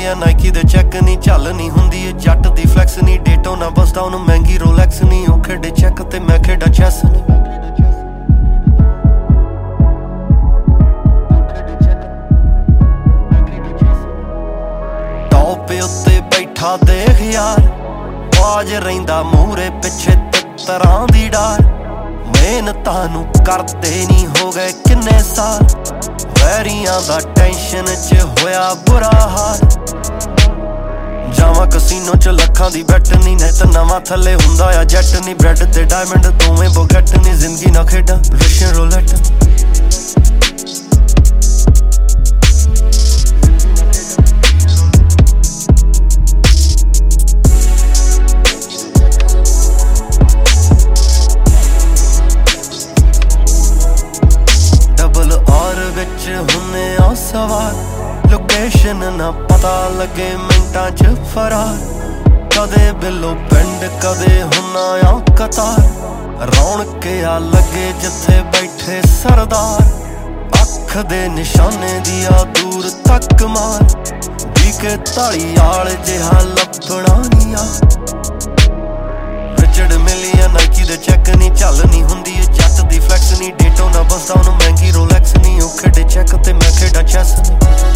ਆ ਨਾਈਕੀ ਦੇ ਚੈੱਕ ਨੀ ਚੱਲ ਨੀ ਹੁੰਦੀ ਏ ਜੱਟ ਦੀ ਫਲੈਕਸ ਨੀ ਡੇਟੋ ਨਾ ਬਸਦਾ ਉਹਨੂੰ ਮਹਿੰਗੀ ਰੋਲੈਕਸ ਨੀ ਉਹ ਖੇਡੇ ਚੈੱਕ ਤੇ ਮੈਂ ਖੇਡਾ ਚੈਸ ਨੀ ਟੌਪ ਉੱਤੇ ਬੈਠਾ ਦੇਖ ਯਾਰ ਬਾਜ ਰਹਿੰਦਾ ਮੂਹਰੇ ਪਿੱਛੇ ਤਿੱਤਰਾਂ ਦੀ ਡਾਰ ਮਿਹਨਤਾਂ ਨੂੰ ਕਰਦੇ ਨੀ ਹੋ ਗਏ ਕਿੰਨੇ ਸਾਲ ਵੈਰੀਆਂ ਦਾ ਟੈਨਸ਼ਨ ਚ ਹੋਇਆ ਬੁਰਾ ਹਾਲ ਜਾਵਾਂ ਕਸੀਨੋ ਚ ਲੱਖਾਂ ਦੀ ਬੈਟ ਨੀ ਨਿੱਤ ਨਵਾਂ ਥੱਲੇ ਹੁੰਦਾ ਆ ਜੈਟ ਨੀ ਬ੍ਰੈਡ ਤੇ ਡਾਇਮੰਡ ਦੋਵੇਂ ਬੋਗੈਟ ਨੀ ਜ਼ਿੰਦਗੀ ਨਾ ਖੇਡਾਂ ਰਸ਼ੀਅਨ ਰੋਲੈਟ ਵਿੱਚ ਹੁੰਨੇ ਆ ਸਵਾਰ ਲੋਕੇਸ਼ਨ ਨਾ ਪਤਾ ਲੱਗੇ ਮਿੰਟਾਂ ਚ ਫਰਾਰ ਕਦੇ ਬਿੱਲੋ ਪਿੰਡ ਕਦੇ ਹੁੰਨਾ ਆ ਕਤਾਰ ਰੌਣਕ ਆ ਲੱਗੇ ਜਿੱਥੇ ਬੈਠੇ ਸਰਦਾਰ ਅੱਖ ਦੇ ਨਿਸ਼ਾਨੇ ਦੀ ਆ ਦੂਰ ਤੱਕ ਮਾਰ ਵੀ ਕੇ ਧਾਲੀ ਆਲ ਜਿਹਾ ਲੱਭਣਾ ਨੀ ਆ ਰਿਚਰਡ ਮਿਲੀਅਨ ਨਾਈਕੀ ਦੇ ਚੈੱਕ ਨੀ ਚੱਲ ਨੀ ਹੁੰਦੀ ਏ ਜੱਟ ਦੀ ਫਲੈਕਸ ਨੀ ਡੇਟੋ ਨਾ ਬਸਦਾ ਉਹਨੂੰ ਮਹਿੰਗੀ ਰੋਲੈਕਸ ਨੀ ਉਹ ਖੇਡੇ ਚੈੱਕ ਤੇ ਮੈਂ ਖੇਡਾ ਚੈਸ ਨੀ